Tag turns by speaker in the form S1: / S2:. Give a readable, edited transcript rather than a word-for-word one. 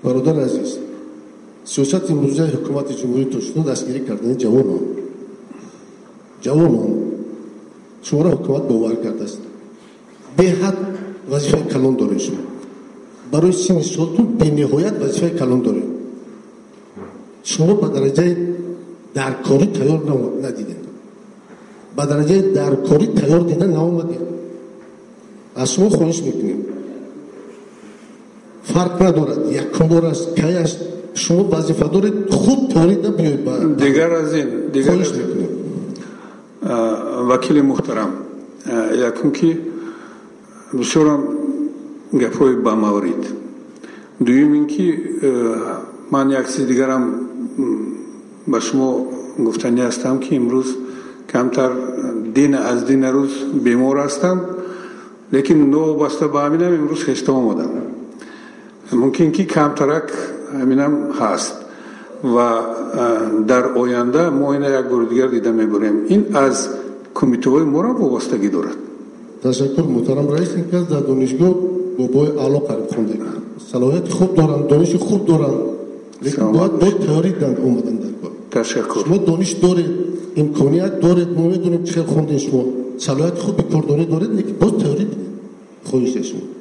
S1: برادر عزیز، سیاست امروزی حکومت جمهوری ترکستان دستگیری کردن جوانان شما را حکومت باور کرده است. به حد وظیفه کلان دارید شما. برای سن سالتون به نهایت وظیفه کلان دارید. شما به درجه درکاری تیار ندیدید. به درجه درکاری تیار دیدن نآمدید. از شما خواهش میکنیم فرق ندارد یک کار است کی است شما وظیفه دارید خود تیارید بیاید.
S2: دیگر از این وکیل محترم یکم که بسیارم گپای با مورید دویم این که من یک چیز دیگرم به شما گفتنی هستم که امروز کمتر دین از دین روز بیمار هستم لیکن نو بسته با همینم امروز خسته آمدم ممکن که کمترک همینم هست و در آینده ما اینه یک بار دیگر دیده میبریم این از کمیته های ما را وابستگی دارد.
S1: تشکر محترم رئیس این که در دانشگاه بابای اعلی قریب خونده صلاحیت خوب دارن دانش خوب دارن لیکن باید تیاری دند اومدن در کار.
S2: تشکر.
S1: شما دانش دارید امکانیت دارید ما میدونیم چه خوندین شما صلاحیت خوب کاردانی دارید لیکن باید تیاری بدید خواهش شما